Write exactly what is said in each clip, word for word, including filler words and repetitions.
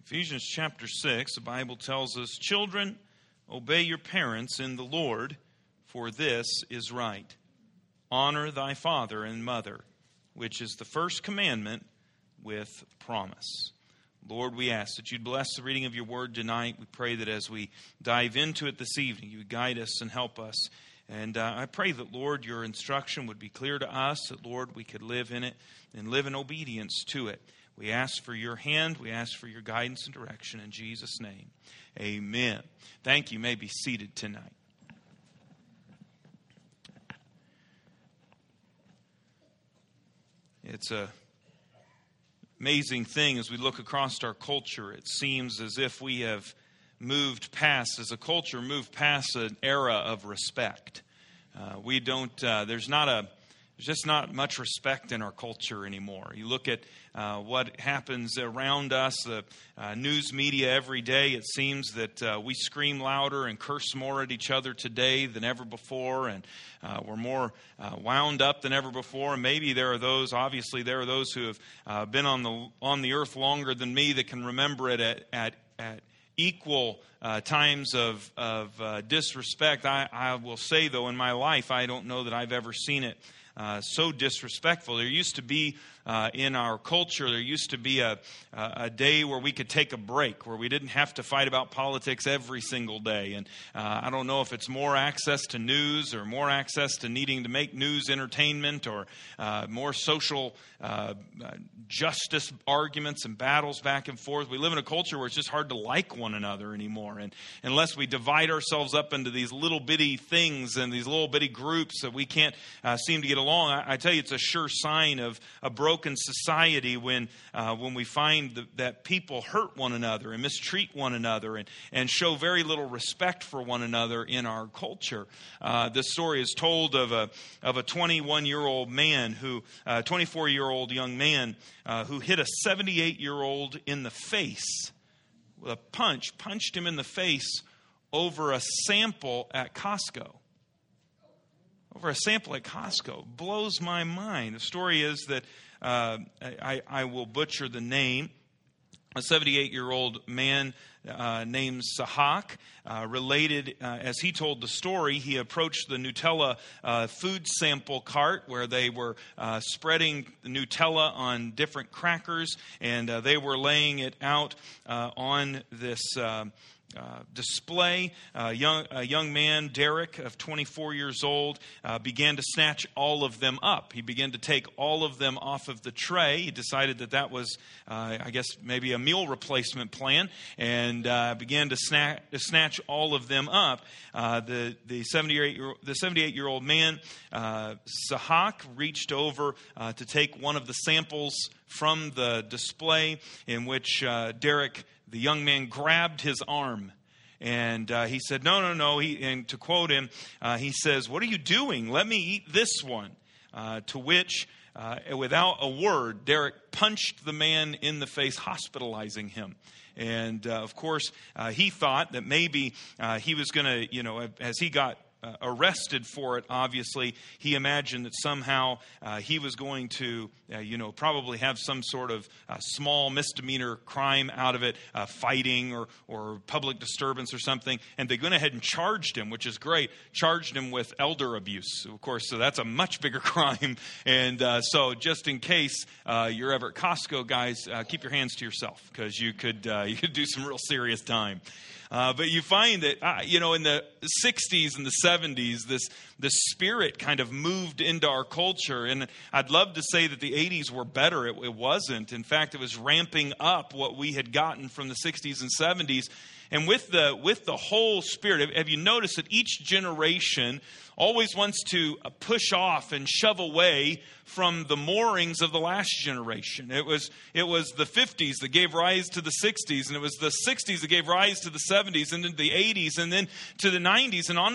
Ephesians chapter six, the Bible tells us, "Children, obey your parents in the Lord, for this is right. Honor thy father and mother, which is the first commandment with promise." Lord, we ask that you'd bless the reading of your word tonight. We pray that as we dive into it this evening, you would guide us and help us. And uh, I pray that, Lord, your instruction would be clear to us, that, Lord, we could live in it and live in obedience to it. We ask for your hand. We ask for your guidance and direction in Jesus' name. Amen. Thank you. You may be seated tonight. It's a amazing thing as we look across our culture. It seems as if we have moved past, as a culture, moved past an era of respect. Uh, we don't, uh, there's not a, there's just not much respect in our culture anymore. You look at uh, what happens around us, the uh, news media every day, it seems that uh, we scream louder and curse more at each other today than ever before, and uh, we're more uh, wound up than ever before. And maybe there are those, obviously there are those who have uh, been on the on the earth longer than me that can remember it at at, at equal uh, times of, of uh, disrespect. I, I will say, though, in my life, I don't know that I've ever seen it Uh, so disrespectful. There used to be uh, in our culture, there used to be a, a day where we could take a break, where we didn't have to fight about politics every single day. And uh, I don't know if it's more access to news or more access to needing to make news entertainment or uh, more social uh, justice arguments and battles back and forth. We live in a culture where it's just hard to like one another anymore. And unless we divide ourselves up into these little bitty things and these little bitty groups that we can't uh, seem to get along, I, I tell you, it's a sure sign of a broken society when uh, when we find the, that people hurt one another and mistreat one another and, and show very little respect for one another in our culture. Uh, this story is told of a of a twenty-one-year-old man who, uh, twenty-four-year-old young man uh, who hit a seventy-eight-year-old in the face with a punch, punched him in the face over a sample at Costco. Over a sample at Costco. Blows my mind. The story is that uh, I, I will butcher the name. A seventy-eight-year-old man uh, named Sahak, uh, related, uh, as he told the story, he approached the Nutella uh, food sample cart where they were uh, spreading the Nutella on different crackers, and uh, they were laying it out uh, on this uh, Uh, display. Uh, young, a young man, Derek, of twenty-four years old, uh, began to snatch all of them up. He began to take all of them off of the tray. He decided that that was, uh, I guess, maybe a meal replacement plan, and uh, began to, sna- to snatch all of them up. Uh, the the seventy-eight the seventy-eight-year-old man, uh, Sahak, reached over uh, to take one of the samples from the display, in which uh, Derek, the young man, grabbed his arm. And uh, he said, no, no, no. He, and to quote him, uh, he says, "What are you doing? Let me eat this one." Uh, to which, uh, without a word, Derek punched the man in the face, hospitalizing him. And, uh, of course, uh, he thought that maybe uh, he was going to, you know, as he got Uh, arrested for it, obviously, he imagined that somehow uh, he was going to, uh, you know, probably have some sort of uh, small misdemeanor crime out of it, uh, fighting or, or public disturbance or something. And they went ahead and charged him, which is great, charged him with elder abuse, of course. So that's a much bigger crime. And uh, so just in case uh, you're ever at Costco, guys, uh, keep your hands to yourself, because you could uh, you could do some real serious time. Uh, but you find that, uh, you know, in the sixties and the seventies, this this spirit kind of moved into our culture. And I'd love to say that the eighties were better. It, it wasn't. In fact, it was ramping up what we had gotten from the sixties and seventies. And with the with the whole spirit, have you noticed that each generation always wants to push off and shove away from the moorings of the last generation? It was it was the fifties that gave rise to the sixties, and it was the sixties that gave rise to the seventies, and then the eighties, and then to the nineties, and on into the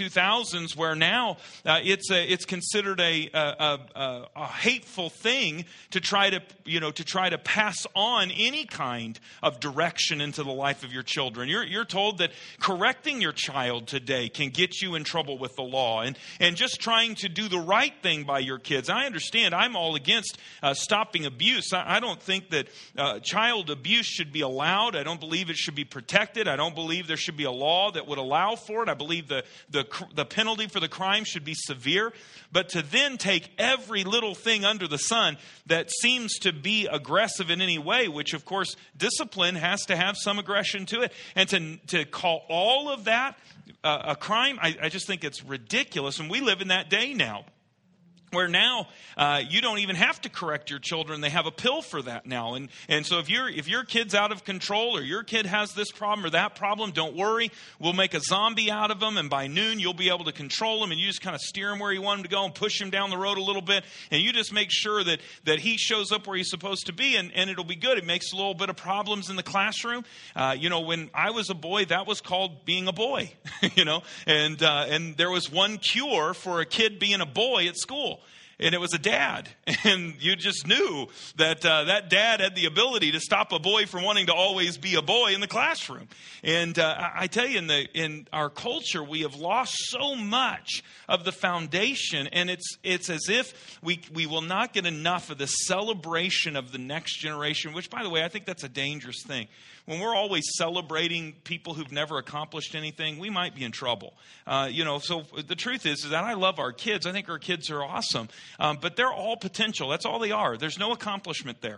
two thousands where now uh, it's a, it's considered a, a, a, a hateful thing to try to, you know, to try to pass on any kind of direction into the life of your children. You're, you're told that correcting your child today can get you in trouble with the law, and, and just trying to do the right thing by your kids. I understand. I'm all against uh, stopping abuse. I, I don't think that uh, child abuse should be allowed. I don't believe it should be protected. I don't believe there should be a law that would allow for it. I believe the, the, the penalty for the crime should be severe. But to then take every little thing under the sun that seems to be aggressive in any way, which of course discipline has to have some aggression to it, and to, to call all of that uh, a crime, I, I just think it's ridiculous. And we live in that day now, where now uh, you don't even have to correct your children. They have a pill for that now. And and so if you're if your kid's out of control, or your kid has this problem or that problem, don't worry. We'll make a zombie out of them, and by noon you'll be able to control him, and you just kind of steer him where you want him to go and push him down the road a little bit, and you just make sure that that he shows up where he's supposed to be, and, and it'll be good. It makes a little bit of problems in the classroom. Uh, you know, when I was a boy, that was called being a boy, you know, and uh, and there was one cure for a kid being a boy at school. And it was a dad. And you just knew that uh, that dad had the ability to stop a boy from wanting to always be a boy in the classroom. And uh, I tell you, in the in our culture, we have lost so much of the foundation. And it's it's as if we, we will not get enough of the celebration of the next generation, which, by the way, I think that's a dangerous thing. When we're always celebrating people who've never accomplished anything, we might be in trouble. Uh, you know, so the truth is, is that I love our kids. I think our kids are awesome. Um, but they're all potential. That's all they are. There's no accomplishment there.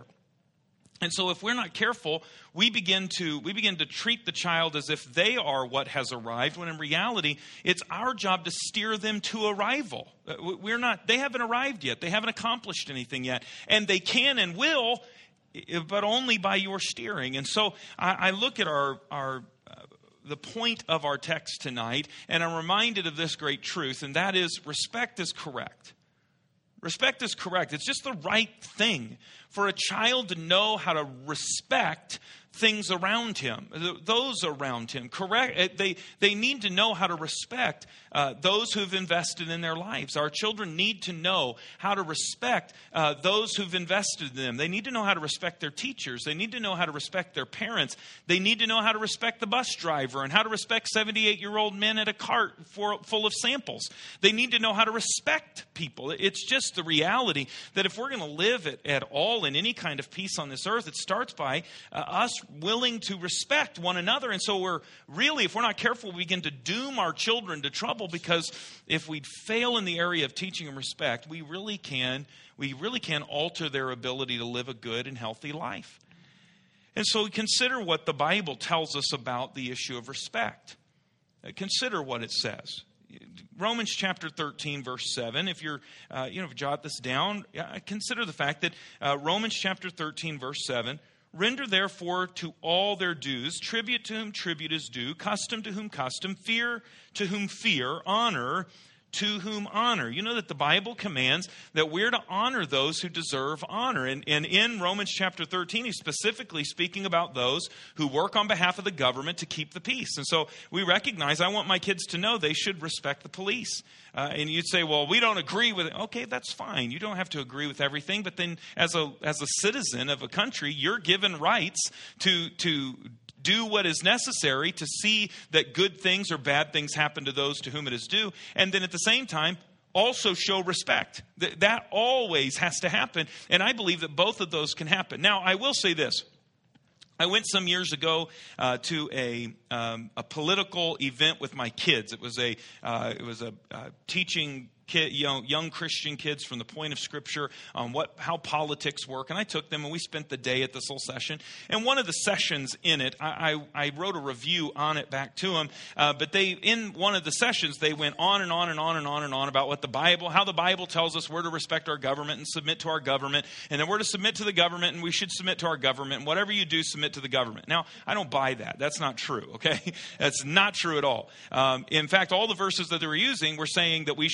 And so if we're not careful, we begin to we begin to treat the child as if they are what has arrived, when in reality, it's our job to steer them to arrival. We're not, they haven't arrived yet. They haven't accomplished anything yet. And they can and will, but only by your steering. And so I, I look at our our uh, the point of our text tonight, and I'm reminded of this great truth, and that is, respect is correct. Respect is correct. It's just the right thing for a child to know how to respect things around him, those around him. Correct. They they need to know how to respect uh, those who've invested in their lives. Our children need to know how to respect uh, those who've invested in them. They need to know how to respect their teachers. They need to know how to respect their parents. They need to know how to respect the bus driver and how to respect seventy-eight-year-old men at a cart for, full of samples. They need to know how to respect people. It's just the reality that if we're going to live at, at all in any kind of peace on this earth, it starts by uh, us willing to respect one another. And so we're really, if we're not careful, we begin to doom our children to trouble, because if we fail in the area of teaching them respect, we really can, we really can alter their ability to live a good and healthy life. And so consider what the Bible tells us about the issue of respect. Uh, consider what it says. Romans chapter thirteen, verse seven. If you're, uh, you know, jot this down, uh, consider the fact that uh, Romans chapter thirteen, verse seven. Render therefore to all their dues, tribute to whom tribute is due, custom to whom custom, fear to whom fear, honor to whom honor. You know that the Bible commands that we're to honor those who deserve honor. And, and in Romans chapter thirteen, he's specifically speaking about those who work on behalf of the government to keep the peace. And so we recognize, I want my kids to know they should respect the police. Uh, and you'd say, well, we don't agree with it. Okay, that's fine. You don't have to agree with everything. But then as a as a citizen of a country, you're given rights to to do what is necessary to see that good things or bad things happen to those to whom it is due. And then at the same time, also show respect. That, that always has to happen. And I believe that both of those can happen. Now, I will say this. I went some years ago uh, to a um, a political event with my kids. It was a uh, it was a uh, teaching kid, young, young Christian kids from the point of Scripture on what how politics work. And I took them and we spent the day at this little session. And one of the sessions in it, I, I, I wrote a review on it back to them. Uh, but they in one of the sessions, they went on and on and on and on and on about what the Bible, how the Bible tells us we're to respect our government and submit to our government. And then we're to submit to the government, and we should submit to our government. And whatever you do, submit to the government. Now, I don't buy that. That's not true, okay? That's not true at all. Um, in fact, all the verses that they were using were saying that we should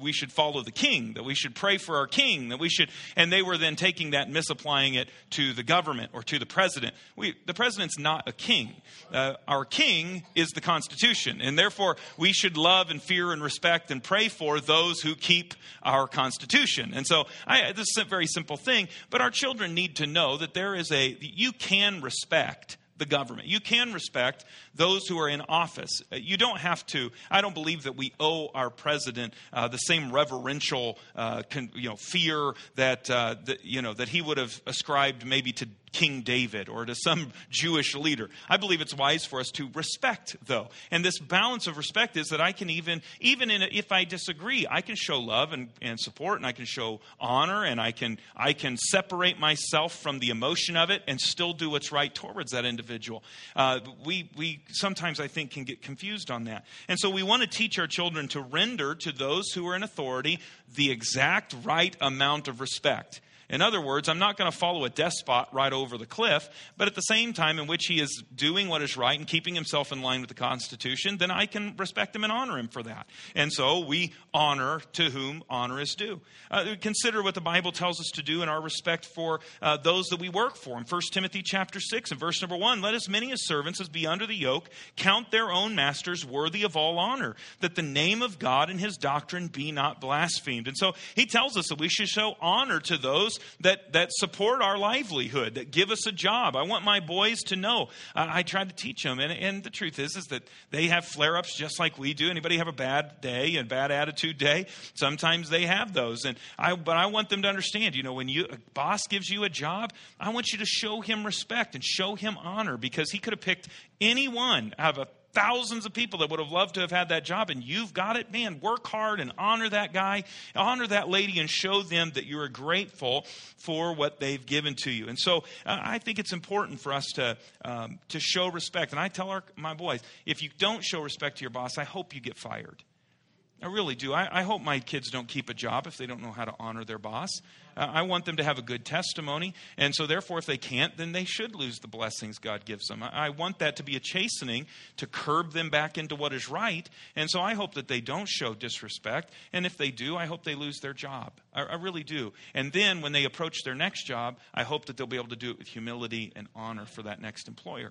we should follow the king, that we should pray for our king, that we should, and they were then taking that and misapplying it to the government or to the president. We, the president's not a king. Uh, our king is the Constitution, and therefore we should love and fear and respect and pray for those who keep our Constitution. And so I, this is a very simple thing, but our children need to know that there is a, you can respect the government. You can respect those who are in office. You don't have to. I don't believe that we owe our president uh, the same reverential, uh, con, you know, fear that, uh, that you know that he would have ascribed maybe to King David or to some Jewish leader. I believe it's wise for us to respect, though. And this balance of respect is that I can even, even in a, if I disagree, I can show love and, and support, and I can show honor, and I can I can separate myself from the emotion of it and still do what's right towards that individual. Uh, we we sometimes, I think, can get confused on that. And so we want to teach our children to render to those who are in authority the exact right amount of respect. In other words, I'm not going to follow a despot right over the cliff, but at the same time in which he is doing what is right and keeping himself in line with the Constitution, then I can respect him and honor him for that. And so we honor to whom honor is due. Uh, consider what the Bible tells us to do in our respect for uh, those that we work for. In First Timothy chapter six and verse number one, let as many as servants as be under the yoke count their own masters worthy of all honor, that the name of God and his doctrine be not blasphemed. And so he tells us that we should show honor to those that that support our livelihood, that give us a job. I want my boys to know. Uh, I try to teach them. And, and the truth is, is that they have flare-ups just like we do. Anybody have a bad day and bad attitude day? Sometimes they have those. And I, but I want them to understand, you know, when you a boss gives you a job, I want you to show him respect and show him honor, because he could have picked anyone out of a thousands of people that would have loved to have had that job, and you've got it. Man, work hard and honor that guy, honor that lady, and show them that you're grateful for what they've given to you. And so uh, I think it's important for us to um, to show respect. And I tell our, my boys, if you don't show respect to your boss, I hope you get fired. I really do. I, I hope my kids don't keep a job if they don't know how to honor their boss. Uh, I want them to have a good testimony. And so therefore, if they can't, then they should lose the blessings God gives them. I, I want that to be a chastening to curb them back into what is right. And so I hope that they don't show disrespect. And if they do, I hope they lose their job. I, I really do. And then when they approach their next job, I hope that they'll be able to do it with humility and honor for that next employer.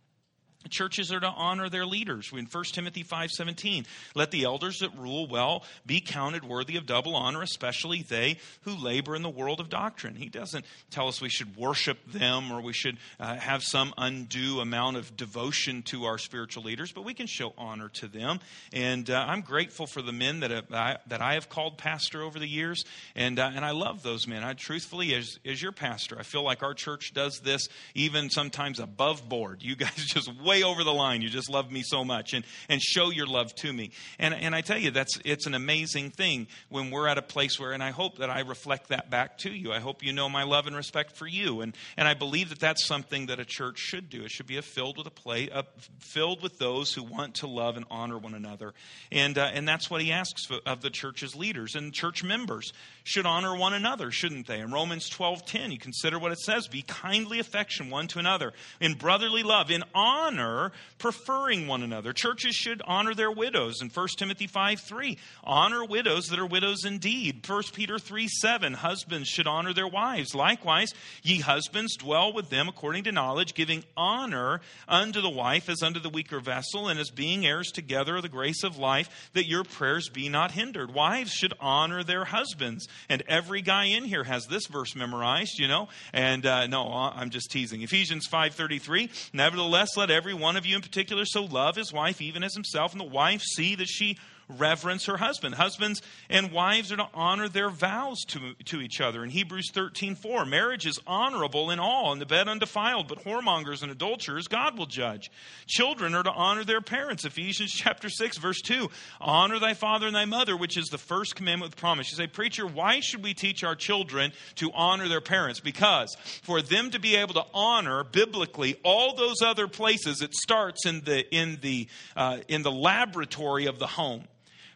Churches are to honor their leaders. In First Timothy five seventeen, let the elders that rule well be counted worthy of double honor, especially they who labor in the world of doctrine. He doesn't tell us we should worship them or we should uh, have some undue amount of devotion to our spiritual leaders, but we can show honor to them. And uh, I'm grateful for the men that have, I, that I have called pastor over the years, and uh, and I love those men. I truthfully, as, as your pastor, I feel like our church does this even sometimes above board. You guys just way over the line. You just love me so much and, and show your love to me. And and I tell you, that's it's an amazing thing when we're at a place where, and I hope that I reflect that back to you. I hope you know my love and respect for you. And and I believe that that's something that a church should do. It should be a filled with a play, a, filled with those who want to love and honor one another. And uh, and that's what he asks of the church's leaders. And church members should honor one another, shouldn't they? In Romans twelve ten, you consider what it says. Be kindly affection one to another in brotherly love, in honor, preferring one another. Churches should honor their widows. In First Timothy five three, honor widows that are widows indeed. First Peter three seven, husbands should honor their wives. Likewise, ye husbands, dwell with them according to knowledge, giving honor unto the wife as unto the weaker vessel, and as being heirs together of the grace of life, that your prayers be not hindered. Wives should honor their husbands. And every guy in here has this verse memorized, you know. And uh, no, I'm just teasing. Ephesians five thirty-three, nevertheless, let every one of you in particular so love his wife even as himself, and the wife see that she reverence her husband. Husbands and wives are to honor their vows to, to each other. In Hebrews thirteen four, marriage is honorable in all, and the bed undefiled, but whoremongers and adulterers God will judge. Children are to honor their parents. Ephesians chapter six, verse two, honor thy father and thy mother, which is the first commandment with promise. You say, preacher, why should we teach our children to honor their parents? Because for them to be able to honor biblically all those other places, it starts in the in the uh, in the laboratory of the home.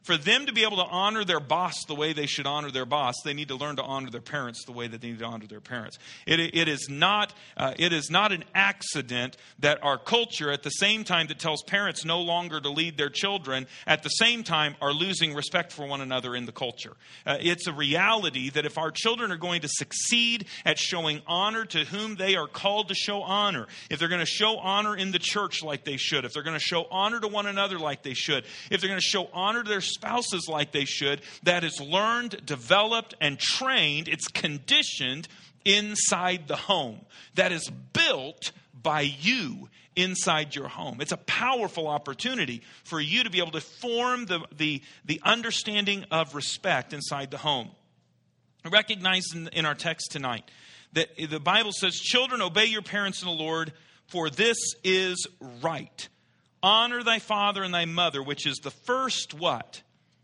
For them to be able to honor their boss the way they should honor their boss, they need to learn to honor their parents the way that they need to honor their parents. It, it, is not, uh, it is not an accident that our culture, at the same time that tells parents no longer to lead their children, at the same time are losing respect for one another in the culture. Uh, it's a reality that if our children are going to succeed at showing honor to whom they are called to show honor, if they're going to show honor in the church like they should, if they're going to show honor to one another like they should, if they're going to show honor to their spouses like they should, that is learned, developed, and trained. It's conditioned inside the home. That is built by you inside your home. It's a powerful opportunity for you to be able to form the, the, the understanding of respect inside the home. Recognize in, in our text tonight that the Bible says, children, obey your parents in the Lord, for this is right. Honor thy father and thy mother, which is the first what?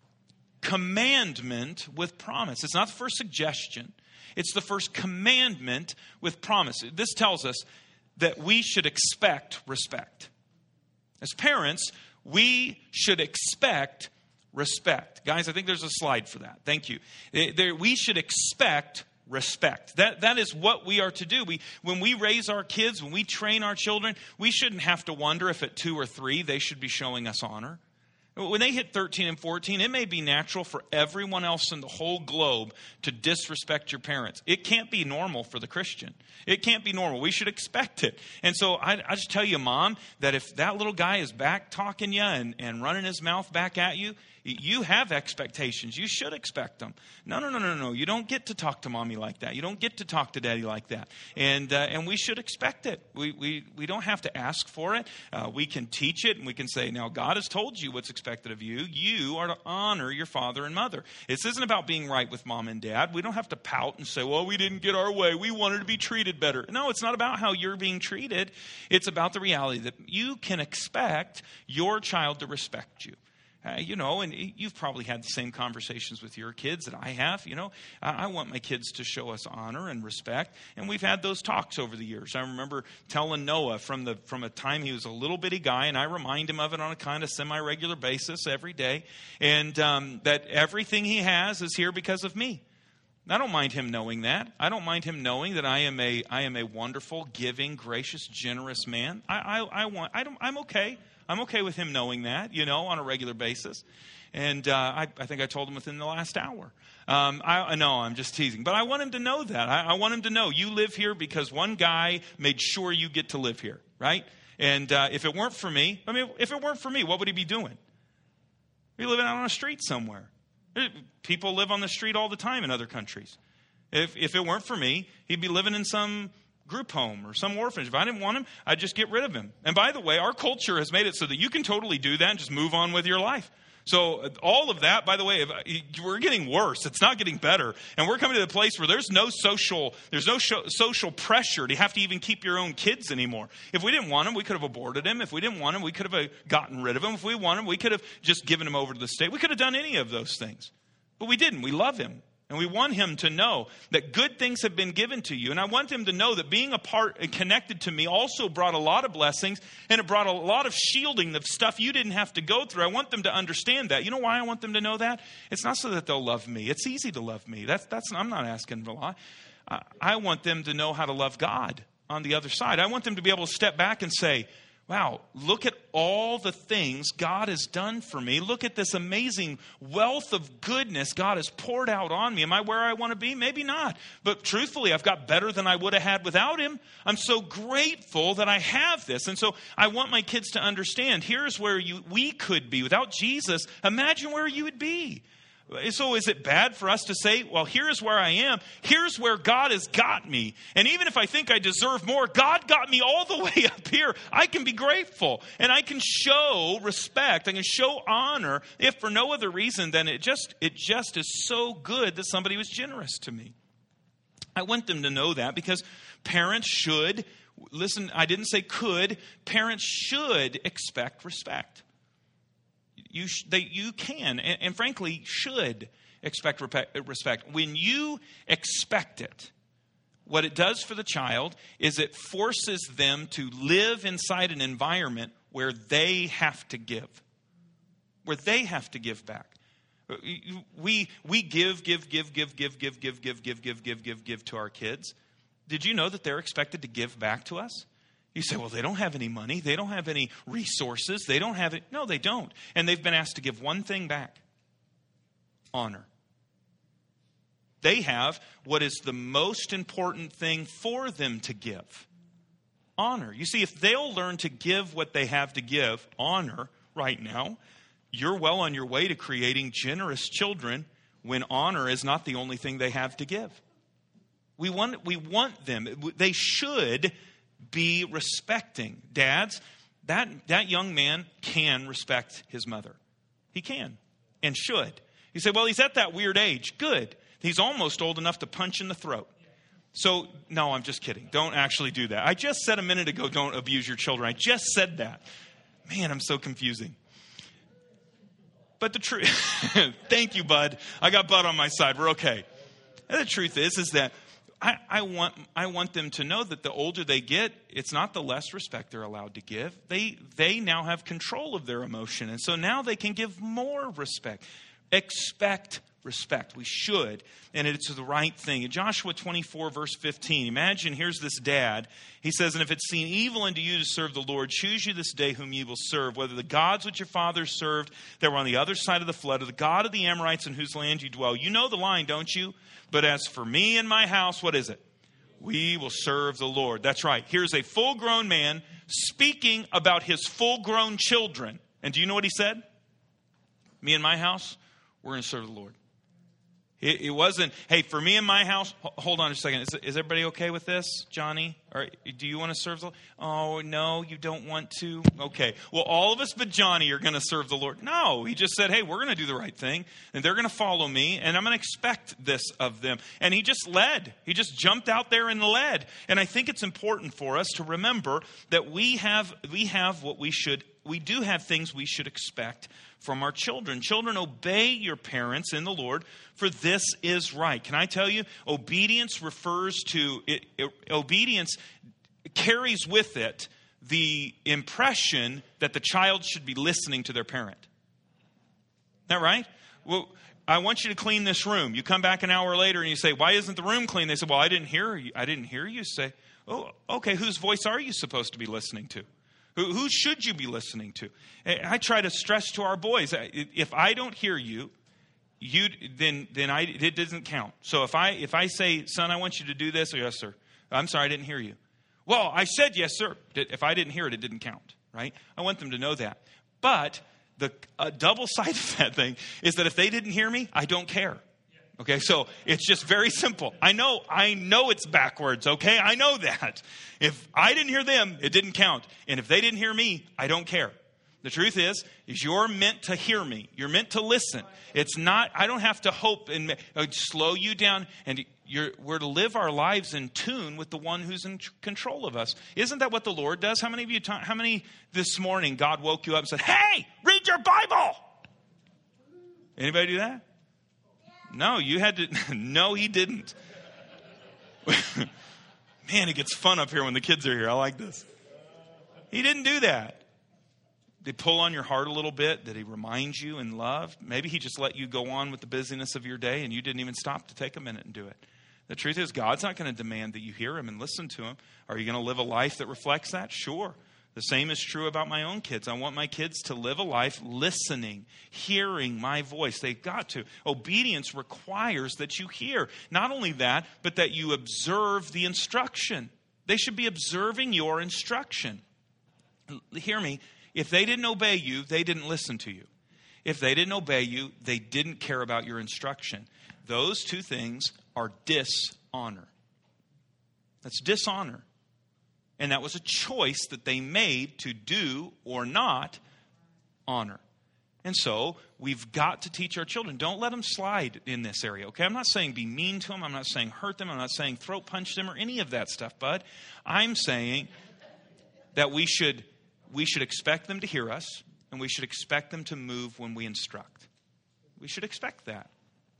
Commandment with promise. It's not the first suggestion. It's the first commandment with promise. This tells us that we should expect respect. As parents, we should expect respect. Guys, I think there's a slide for that. Thank you. There, we should expect respect. That, that is what we are to do. We, when we raise our kids, when we train our children, we shouldn't have to wonder if at two or three they should be showing us honor. When they hit thirteen and fourteen, it may be natural for everyone else in the whole globe to disrespect your parents. It can't be normal for the Christian. It can't be normal. We should expect it. And so I, I just tell you, Mom, that if that little guy is back talking you and, and running his mouth back at you, you have expectations. You should expect them. No, no, no, no, no. You don't get to talk to Mommy like that. You don't get to talk to Daddy like that. And uh, and we should expect it. We we we don't have to ask for it. Uh, we can teach it, and we can say, now God has told you what's expected of you. You are to honor your father and mother. This isn't about being right with Mom and Dad. We don't have to pout and say, well, we didn't get our way. We wanted to be treated better. No, it's not about how you're being treated. It's about the reality that you can expect your child to respect you. Uh, you know, and you've probably had the same conversations with your kids that I have. You know, I, I want my kids to show us honor and respect. And we've had those talks over the years. I remember telling Noah from the from a time he was a little bitty guy, and I remind him of it on a kind of semi-regular basis every day, and um, that everything he has is here because of me. I don't mind him knowing that. I don't mind him knowing that I am a I am a wonderful, giving, gracious, generous man. I I, I want I don't I'm okay. I'm okay with him knowing that, you know, on a regular basis. And uh, I, I think I told him within the last hour. Um, I know I'm just teasing. But I want him to know that. I, I want him to know you live here because one guy made sure you get to live here, right? And uh, if it weren't for me, I mean, if it weren't for me, what would he be doing? He'd be living out on a street somewhere. People live on the street all the time in other countries. If, if it weren't for me, he'd be living in some group home or some orphanage. If I didn't want him, I'd just get rid of him. And by the way, our culture has made it so that you can totally do that and just move on with your life. So all of that, by the way, if, we're getting worse. It's not getting better. And we're coming to the place where there's no social, there's no show, social pressure to have to even keep your own kids anymore. If we didn't want him, we could have aborted him. If we didn't want him, we could have gotten rid of him. If we wanted him, we could have just given him over to the state. We could have done any of those things. But we didn't. We love him. And we want him to know that good things have been given to you. And I want him to know that being a part and connected to me also brought a lot of blessings, and it brought a lot of shielding of stuff you didn't have to go through. I want them to understand that. You know why I want them to know that? It's not so that they'll love me. It's easy to love me. That's that's I'm not asking a lot. I, I want them to know how to love God on the other side. I want them to be able to step back and say, wow, look at all the things God has done for me. Look at this amazing wealth of goodness God has poured out on me. Am I where I want to be? Maybe not. But truthfully, I've got better than I would have had without him. I'm so grateful that I have this. And so I want my kids to understand, here's where you we could be. Without Jesus, imagine where you would be. So is it bad for us to say, well, here's where I am. Here's where God has got me. And even if I think I deserve more, God got me all the way up here. I can be grateful. And I can show respect. I can show honor, if for no other reason than it just, it just is so good that somebody was generous to me. I want them to know that because parents should, listen, I didn't say could, parents should expect respect. You sh- they, you can, and, and frankly, should expect rep- respect. When you expect it, what it does for the child is it forces them to live inside an environment where they have to give, where they have to give back. We we give, give, give, give, give, give, give, give, give, give, give, give, give to our kids. Did you know that they're expected to give back to us? You say, well, they don't have any money. They don't have any resources. They don't have it. No, they don't. And they've been asked to give one thing back. Honor. They have what is the most important thing for them to give. Honor. You see, if they'll learn to give what they have to give, honor, right now, you're well on your way to creating generous children when honor is not the only thing they have to give. We want, we want them. They should be respecting. Dads, that, that young man can respect his mother. He can and should. You say, well, he's at that weird age. Good. He's almost old enough to punch in the throat. So, no, I'm just kidding. Don't actually do that. I just said a minute ago, don't abuse your children. I just said that. Man, I'm so confusing. But the truth, thank you, bud. I got Bud on my side. We're okay. And the truth is, is that I, I want I want them to know that the older they get, it's not the less respect they're allowed to give. They they now have control of their emotion. And so now they can give more respect. Expect respect. We should. And it's the right thing. In Joshua twenty-four, verse fifteen, imagine here's this dad. He says, and if it's seen evil unto you to serve the Lord, choose you this day whom ye will serve, whether the gods which your fathers served that were on the other side of the flood, or the God of the Amorites in whose land you dwell. You know the line, don't you? But as for me and my house, what is it? We will serve the Lord. That's right. Here's a full-grown man speaking about his full-grown children. And do you know what he said? Me and my house, we're going to serve the Lord. It, it wasn't, hey, for me and my house, hold on a second. Is, is everybody okay with this, Johnny? Or do you want to serve the Lord? Oh, no, you don't want to? Okay. Well, all of us but Johnny are going to serve the Lord. No, he just said, hey, we're going to do the right thing. And they're going to follow me. And I'm going to expect this of them. And he just led. He just jumped out there and led. And I think it's important for us to remember that we have, we have what we should, we do have things we should expect from our children. Children, obey your parents in the Lord, for this is right. Can I tell you, obedience refers to, it, it, obedience carries with it the impression that the child should be listening to their parent. Isn't that right? Well, I want you to clean this room. You come back an hour later and you say, why isn't the room clean? They say, well, I didn't hear you. I didn't hear you say, oh, okay, whose voice are you supposed to be listening to? Who, who should you be listening to? I try to stress to our boys, if I don't hear you, you then then I it doesn't count. So if I if I say, son, I want you to do this, or yes, sir. I'm sorry, I didn't hear you. Well, I said yes, sir. If I didn't hear it, it didn't count, right? I want them to know that. But the uh, double side of that thing is that if they didn't hear me, I don't care. Okay, so it's just very simple. I know, I know it's backwards, okay? I know that. If I didn't hear them, it didn't count. And if they didn't hear me, I don't care. The truth is, is you're meant to hear me. You're meant to listen. It's not, I don't have to hope and uh, slow you down. And you're, we're to live our lives in tune with the one who's in control of us. Isn't that what the Lord does? How many of you, how many this morning God woke you up and said, hey, read your Bible? Anybody do that? No, you had to. No, he didn't. Man, it gets fun up here when the kids are here. I like this. He didn't do that. Did he pull on your heart a little bit? Did he remind you in love? Maybe he just let you go on with the busyness of your day and you didn't even stop to take a minute and do it. The truth is, God's not going to demand that you hear him and listen to him. Are you going to live a life that reflects that? Sure. The same is true about my own kids. I want my kids to live a life listening, hearing my voice. They've got to. Obedience requires that you hear. Not only that, but that you observe the instruction. They should be observing your instruction. Hear me. If they didn't obey you, they didn't listen to you. If they didn't obey you, they didn't care about your instruction. Those two things are dishonor. That's dishonor. And that was a choice that they made to do or not honor. And so we've got to teach our children. Don't let them slide in this area, okay? I'm not saying be mean to them. I'm not saying hurt them. I'm not saying throat punch them or any of that stuff, bud. I'm saying that we should, we should expect them to hear us, and we should expect them to move when we instruct. We should expect that.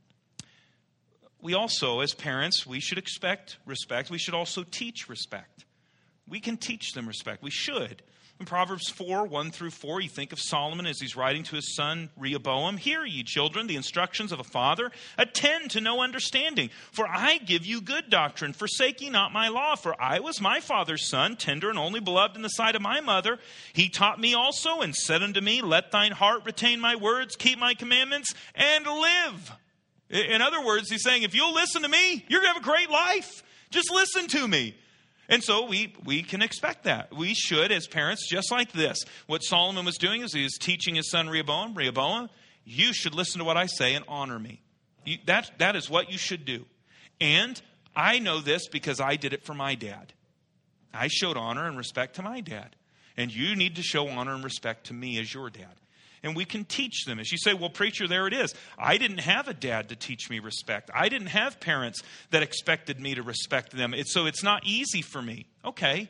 We also, as parents, we should expect respect. We should also teach respect. We can teach them respect. We should. In Proverbs four, one through four, you think of Solomon as he's writing to his son Rehoboam. Hear ye, children, the instructions of a father. Attend to know understanding. For I give you good doctrine. Forsake ye not my law. For I was my father's son, tender and only beloved in the sight of my mother. He taught me also and said unto me, let thine heart retain my words, keep my commandments, and live. In other words, he's saying, if you'll listen to me, you're going to have a great life. Just listen to me. And so we, we can expect that. We should, as parents, just like this. What Solomon was doing is he was teaching his son Rehoboam, Rehoboam, you should listen to what I say and honor me. You, that, that is what you should do. And I know this because I did it for my dad. I showed honor and respect to my dad. And you need to show honor and respect to me as your dad. And we can teach them. As you say, well, preacher, there it is. I didn't have a dad to teach me respect. I didn't have parents that expected me to respect them. It's, so it's not easy for me. Okay.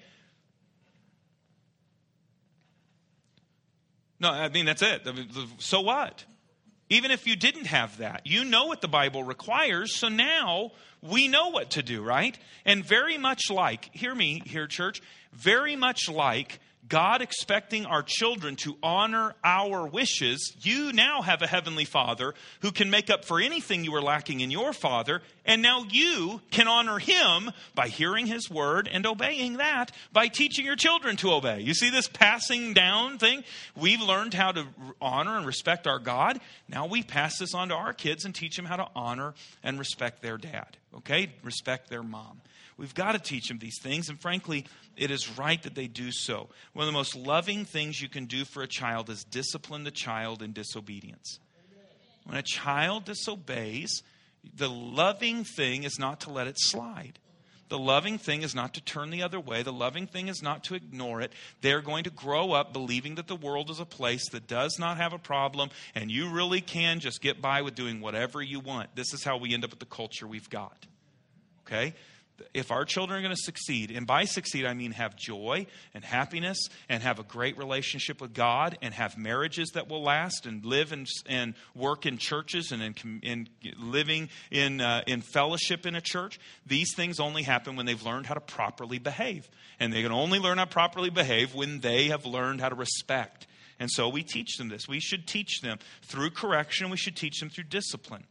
No, I mean, that's it. So what? Even if you didn't have that, you know what the Bible requires. So now we know what to do, right? And very much like, hear me here, church, very much like God expecting our children to honor our wishes, you now have a heavenly Father who can make up for anything you were lacking in your father. And now you can honor him by hearing his word and obeying that by teaching your children to obey. You see this passing down thing? We've learned how to honor and respect our God. Now we pass this on to our kids and teach them how to honor and respect their dad. Okay? Respect their mom. We've got to teach them these things, and frankly, it is right that they do so. One of the most loving things you can do for a child is discipline the child in disobedience. When a child disobeys, the loving thing is not to let it slide. The loving thing is not to turn the other way. The loving thing is not to ignore it. They're going to grow up believing that the world is a place that does not have a problem, and you really can just get by with doing whatever you want. This is how we end up with the culture we've got. Okay? If our children are going to succeed, and by succeed I mean have joy and happiness and have a great relationship with God and have marriages that will last and live and, and work in churches and in, in living in, uh, in fellowship in a church, these things only happen when they've learned how to properly behave. And they can only learn how to properly behave when they have learned how to respect. And so we teach them this. We should teach them through correction. We should teach them through discipline.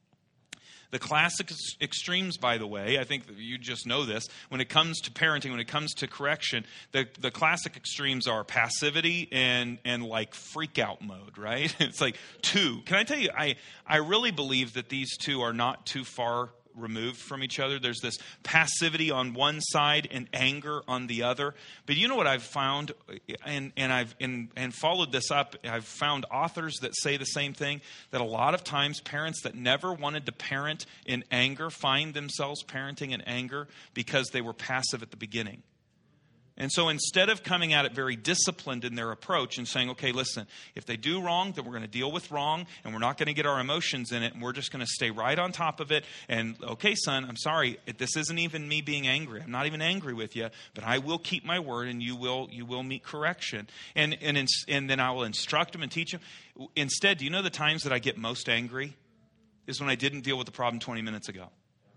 The classic extremes, by the way, I think you just know this, when it comes to parenting, when it comes to correction, the, the classic extremes are passivity and, and like freak out mode, right? It's like two. Can I tell you, I, I really believe that these two are not too far removed from each other. There's this passivity on one side and anger on the other. But you know what I've found, and, and I've and, and followed this up, I've found authors that say the same thing, that a lot of times parents that never wanted to parent in anger find themselves parenting in anger because they were passive at the beginning. And so instead of coming at it very disciplined in their approach and saying, okay, listen, if they do wrong, then we're going to deal with wrong and we're not going to get our emotions in it and we're just going to stay right on top of it. And okay, son, I'm sorry. This isn't even me being angry. I'm not even angry with you, but I will keep my word and you will you will meet correction. And, and, and then I will instruct them and teach them. Instead, do you know the times that I get most angry is when I didn't deal with the problem twenty minutes ago?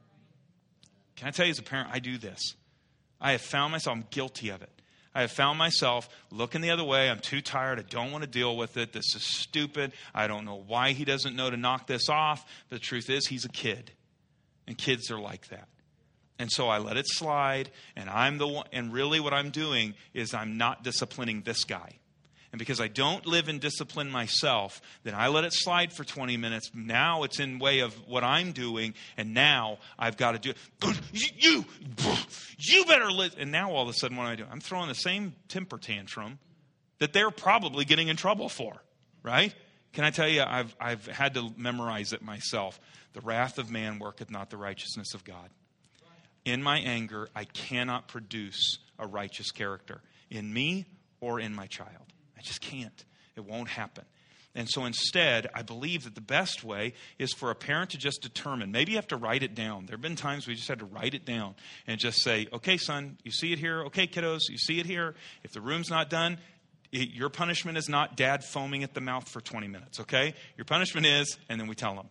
Can I tell you as a parent, I do this. I have found myself, I'm guilty of it. I have found myself looking the other way. I'm too tired. I don't want to deal with it. This is stupid. I don't know why he doesn't know to knock this off. But the truth is, he's a kid. And kids are like that. And so I let it slide. And I'm the one, and really what I'm doing is I'm not disciplining this guy. And because I don't live in discipline myself, then I let it slide for twenty minutes. Now it's in way of what I'm doing. And now I've got to do it. You, you better listen. And now all of a sudden what do I do? I'm throwing the same temper tantrum that they're probably getting in trouble for. Right? Can I tell you, I've, I've had to memorize it myself. The wrath of man worketh not the righteousness of God. In my anger, I cannot produce a righteous character in me or in my child. I just can't. It won't happen. And so instead, I believe that the best way is for a parent to just determine. Maybe you have to write it down. There have been times we just had to write it down and just say, okay, son, you see it here? Okay, kiddos, you see it here? If the room's not done, it, your punishment is not dad foaming at the mouth for twenty minutes, okay? Your punishment is, and then we tell them,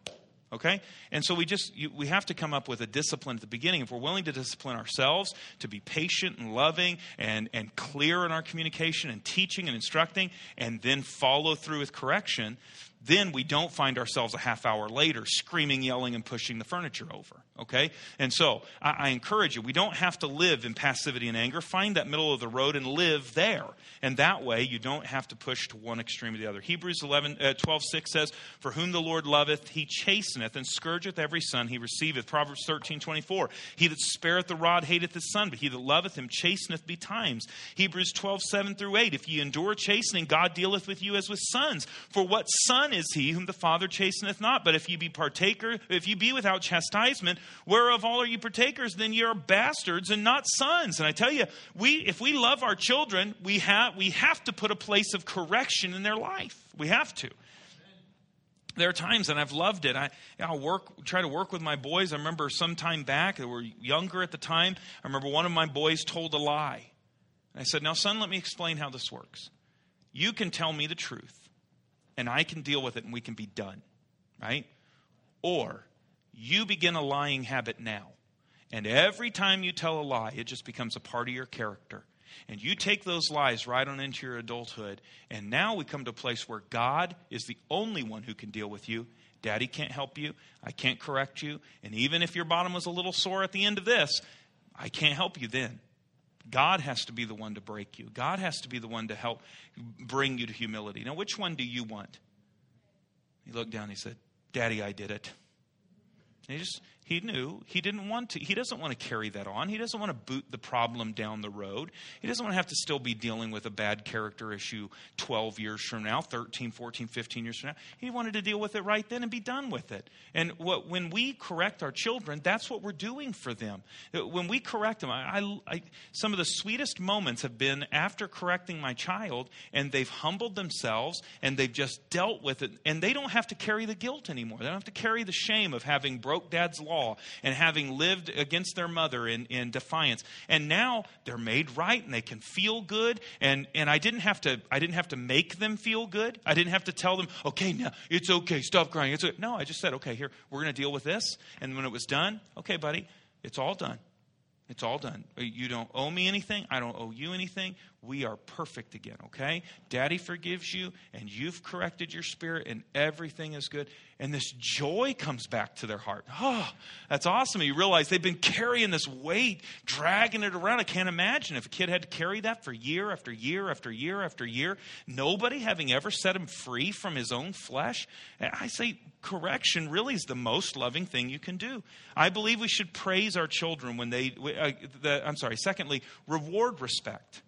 Okay? And so we just, you, we have to come up with a discipline at the beginning. If we're willing to discipline ourselves, to be patient and loving and, and clear in our communication and teaching and instructing, and then follow through with correction, then we don't find ourselves a half hour later screaming, yelling, and pushing the furniture over. Okay? And so I, I encourage you, we don't have to live in passivity and anger. Find that middle of the road and live there. And that way you don't have to push to one extreme or the other. Hebrews eleven, uh, twelve six says, "For whom the Lord loveth, he chasteneth, and scourgeth every son he receiveth." Proverbs thirteen twenty-four, "He that spareth the rod hateth his son, but he that loveth him chasteneth betimes." Hebrews twelve seven through eight, "If ye endure chastening, God dealeth with you as with sons. For what son is he whom the Father chasteneth not? But if ye be partaker, if ye be without chastisement, whereof all are ye partakers, then ye are bastards and not sons." And I tell you, we if we love our children, we have we have to put a place of correction in their life. We have to. There are times, and I've loved it, I, I'll work, try to work with my boys. I remember some time back, they were younger at the time, I remember one of my boys told a lie. And I said, "Now, son, let me explain how this works. You can tell me the truth, and I can deal with it, and we can be done, right? Or you begin a lying habit now, and every time you tell a lie, it just becomes a part of your character. And you take those lies right on into your adulthood, and now we come to a place where God is the only one who can deal with you. Daddy can't help you. I can't correct you. And even if your bottom was a little sore at the end of this, I can't help you then. God has to be the one to break you. God has to be the one to help bring you to humility. Now, which one do you want?" He looked down and he said, "Daddy, I did it." And he just, he knew he didn't want to, he doesn't want to carry that on. He doesn't want to boot the problem down the road. He doesn't want to have to still be dealing with a bad character issue twelve years from now, thirteen, fourteen, fifteen years from now. He wanted to deal with it right then and be done with it. And what, when we correct our children, that's what we're doing for them. When we correct them, I, I, I, some of the sweetest moments have been after correcting my child, and they've humbled themselves and they've just dealt with it. And they don't have to carry the guilt anymore. They don't have to carry the shame of having broke dad's law and having lived against their mother in, in defiance. And now they're made right and they can feel good. And, and I didn't have to I didn't have to make them feel good. I didn't have to tell them, "Okay, now it's okay, stop crying." It's okay. No, I just said, "Okay, here, we're going to deal with this." And when it was done, "Okay, buddy, it's all done. It's all done. You don't owe me anything. I don't owe you anything. We are perfect again, okay? Daddy forgives you, and you've corrected your spirit, and everything is good." And this joy comes back to their heart. Oh, that's awesome. You realize they've been carrying this weight, dragging it around. I can't imagine if a kid had to carry that for year after year after year after year, nobody having ever set him free from his own flesh. And I say correction really is the most loving thing you can do. I believe we should praise our children when they, uh, the, I'm sorry, secondly, reward respect.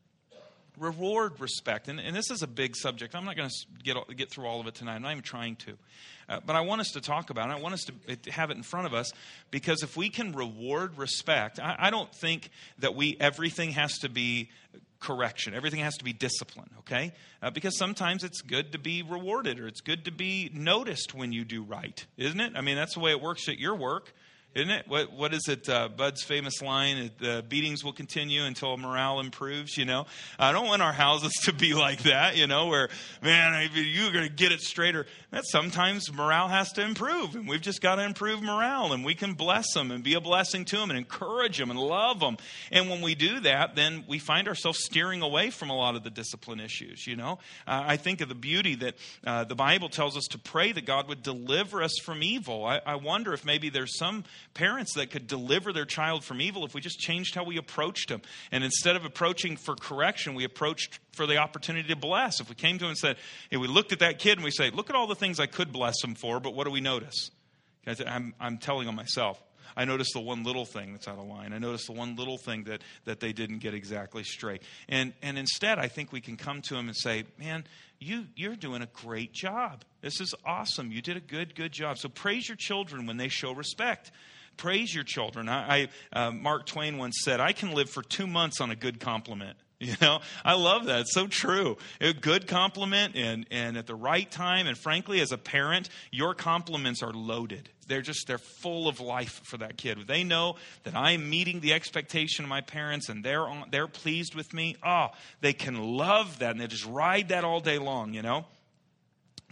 Reward respect. And, and this is a big subject. I'm not going to get get through all of it tonight. I'm not even trying to. Uh, but I want us to talk about it. I want us to, to have it in front of us, because if we can reward respect, I, I don't think that we everything has to be correction. Everything has to be discipline, okay? Uh, because sometimes it's good to be rewarded, or it's good to be noticed when you do right, isn't it? I mean, that's the way it works at your work. Isn't it? What What is it? Uh, Bud's famous line, the beatings will continue until morale improves, you know. I don't want our houses to be like that, you know, where, man, you're going to get it straighter. That sometimes morale has to improve, and we've just got to improve morale, and we can bless them and be a blessing to them and encourage them and love them. And when we do that, then we find ourselves steering away from a lot of the discipline issues, you know. Uh, I think of the beauty that uh, the Bible tells us to pray that God would deliver us from evil. I, I wonder if maybe there's some parents that could deliver their child from evil if we just changed how we approached them. And instead of approaching for correction, we approached for the opportunity to bless. If we came to him and said, hey, we looked at that kid and we say, look at all the things I could bless him for, but what do we notice? I'm, I'm telling on myself. I noticed the one little thing that's out of line. I noticed the one little thing that, that they didn't get exactly straight. And and instead, I think we can come to him and say, man, you, you're doing a great job. This is awesome. You did a good, good job. So praise your children when they show respect. Praise your children. I, I uh, Mark Twain once said, I can live for two months on a good compliment. You know, I love that. It's so true. A good compliment and, and at the right time. And frankly, as a parent, your compliments are loaded. They're just, they're full of life for that kid. They know that I'm meeting the expectation of my parents and they're on, they're pleased with me. Oh, they can love that and they just ride that all day long, you know.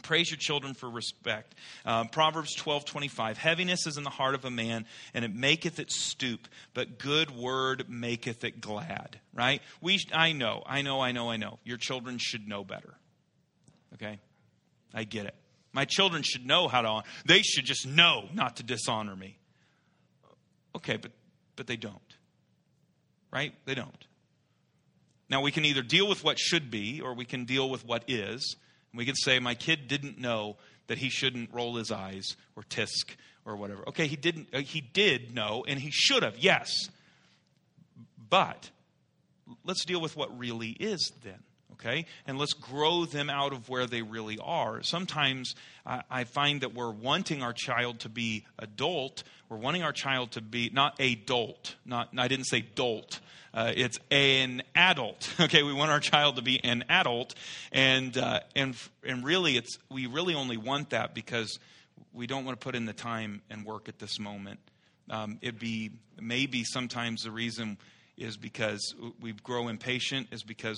Praise your children for respect. Uh, Proverbs twelve twenty-five. Heaviness is in the heart of a man, and it maketh it stoop, but good word maketh it glad. Right? We, I know, I know, I know, I know. Your children should know better. Okay? I get it. My children should know how to honor. They should just know not to dishonor me. Okay, but but they don't. Right? They don't. Now, we can either deal with what should be, or we can deal with what is. We could say, my kid didn't know that he shouldn't roll his eyes or tisk or whatever. Okay, he didn't. Uh, he did know, and he should have, yes. But let's deal with what really is then, okay? And let's grow them out of where they really are. Sometimes I, I find that we're wanting our child to be adult. We're wanting our child to be, not a dolt. Not, I didn't say dolt. Uh, it's an adult. Okay, we want our child to be an adult, and uh, and and really, it's we really only want that because we don't want to put in the time and work at this moment. Um, it'd be maybe sometimes the reason is because we grow impatient, is because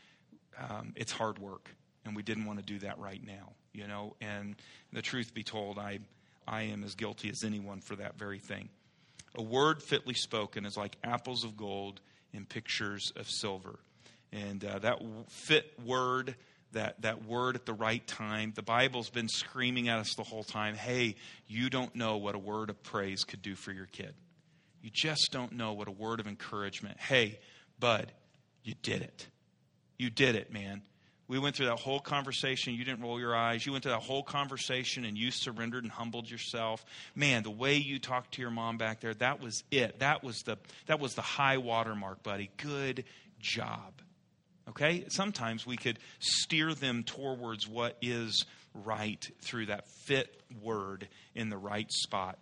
um, it's hard work, and we didn't want to do that right now. You know, and the truth be told, I I am as guilty as anyone for that very thing. A word fitly spoken is like apples of gold in pictures of silver. And uh, that fit word, that, that word at the right time, the Bible's been screaming at us the whole time, hey, you don't know what a word of praise could do for your kid. You just don't know what a word of encouragement. Hey, bud, you did it. You did it, man. We went through that whole conversation. You didn't roll your eyes. You went through that whole conversation and you surrendered and humbled yourself. Man, the way you talked to your mom back there, that was it. That was the that was the high watermark, buddy. Good job. Okay? Sometimes we could steer them towards what is right through that fit word in the right spot.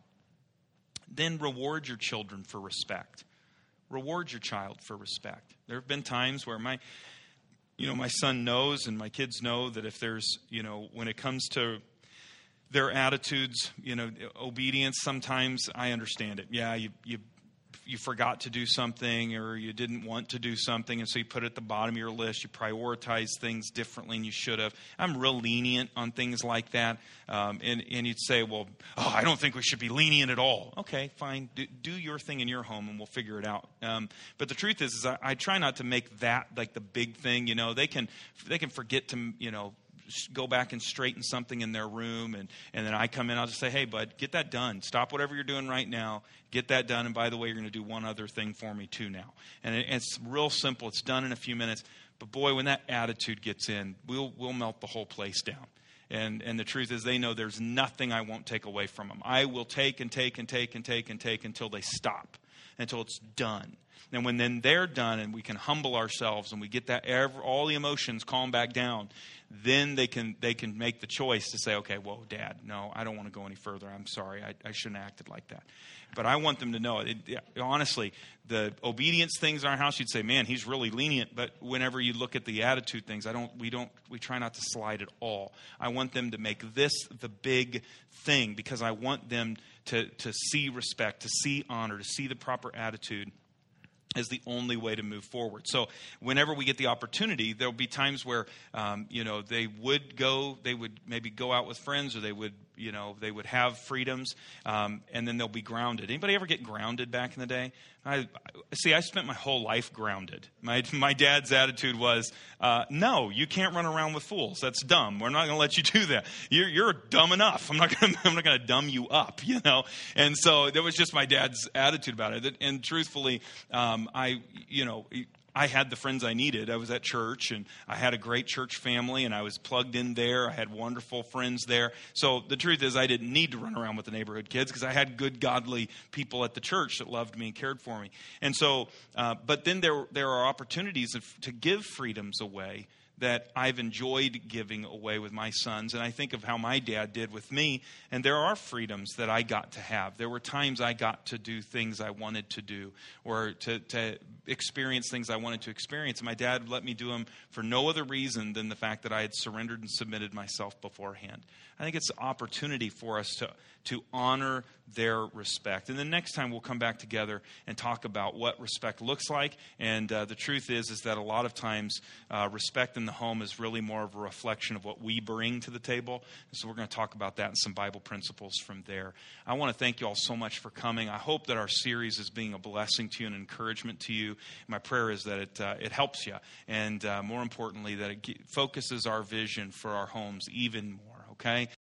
Then reward your children for respect. Reward your child for respect. There have been times where my You know, my son knows and my kids know that if there's, you know, when it comes to their attitudes, you know, obedience, sometimes I understand it. Yeah, you you you forgot to do something or you didn't want to do something, and so you put it at the bottom of your list. You prioritize things differently than you should have. I'm real lenient on things like that. Um, and, and you'd say, well, oh, I don't think we should be lenient at all. Okay, fine. Do, do your thing in your home and we'll figure it out. Um, but the truth is, is I, I try not to make that like the big thing. You know, they can they can forget to, you know, go back and straighten something in their room, and, and then I come in, I'll just say, hey, bud, get that done. Stop whatever you're doing right now. Get that done. And by the way, you're going to do one other thing for me too now. And it, it's real simple. It's done in a few minutes. But boy, when that attitude gets in, we'll we'll melt the whole place down. And and the truth is, they know there's nothing I won't take away from them. I will take and take and take and take and take until they stop, until it's done. And when then they're done and we can humble ourselves and we get that all the emotions calm back down, then they can they can make the choice to say, okay, whoa, Dad, no, I don't want to go any further. I'm sorry. I, I shouldn't have acted like that. But I want them to know, it, it, honestly, the obedience things in our house, you'd say, man, he's really lenient. But whenever you look at the attitude things, I don't. We don't. We try not to slide at all. I want them to make this the big thing because I want them to to see respect, to see honor, to see the proper attitude is the only way to move forward. So whenever we get the opportunity, there'll be times where, um, you know, they would go, they would maybe go out with friends, or they would, you know, they would have freedoms, um, and then they'll be grounded. Anybody ever get grounded back in the day? I see. I spent my whole life grounded. My my dad's attitude was, uh, "No, you can't run around with fools. That's dumb. We're not going to let you do that. You're you're dumb enough. I'm not going. I'm not going to dumb you up. You know." And so that was just my dad's attitude about it. And truthfully, um, I you know. I had the friends I needed. I was at church, and I had a great church family, and I was plugged in there. I had wonderful friends there. So the truth is, I didn't need to run around with the neighborhood kids because I had good, godly people at the church that loved me and cared for me. And so, uh, but then there there are opportunities of, to give freedoms away that I've enjoyed giving away with my sons. And I think of how my dad did with me. And there are freedoms that I got to have. There were times I got to do things I wanted to do, or to, to experience things I wanted to experience. And my dad let me do them for no other reason than the fact that I had surrendered and submitted myself beforehand. I think it's an opportunity for us to, to honor their respect. And then next time we'll come back together and talk about what respect looks like. And uh, the truth is, is that a lot of times uh, respect in the home is really more of a reflection of what we bring to the table. And so we're going to talk about that and some Bible principles from there. I want to thank you all so much for coming. I hope that our series is being a blessing to you and encouragement to you. My prayer is that it uh, it helps you. And uh, more importantly, that it focuses our vision for our homes even more. Okay?